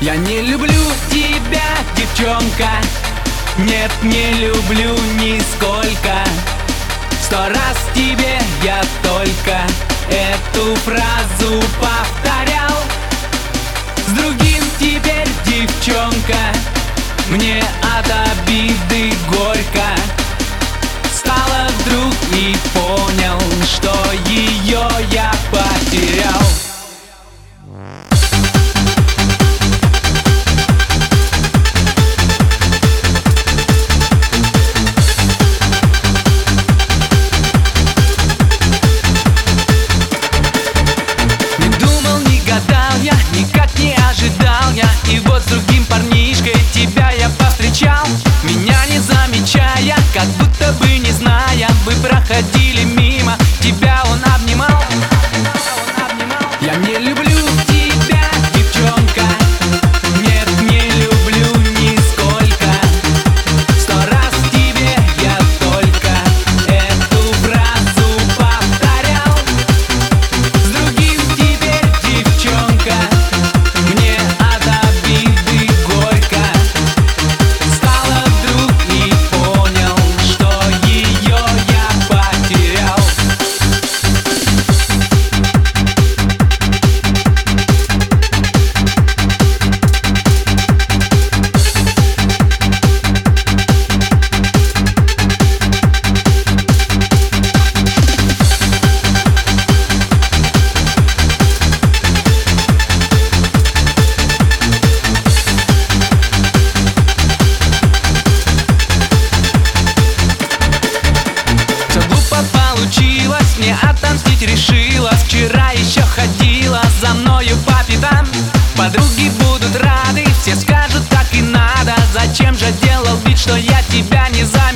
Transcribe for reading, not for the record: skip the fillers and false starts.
Я не люблю тебя, девчонка. Нет, не люблю нисколько. 100 раз тебе я только эту фразу повторял. С другим теперь, девчонка, мне от обиды горько. Стало вдруг и понял, что ее я потерял. Никак не ожидал я, и вот с другим парнишкой тебя я повстречал. Меня не замечая, как будто бы не зная, вы проходили мимо, тебя он обнимал. Я не люблю тебя, девчонка. Нет, не люблю нисколько. 100 раз тебе я только эту фразу повторял. С другим теперь, девчонка, мне от обиды горько. Стало вдруг и понял, что ее я потерял. Получилось, мне отомстить решила. Вчера еще ходила за мною по пятам. Подруги будут рады, все скажут, так и надо. Зачем же делал вид, что я тебя не заметил?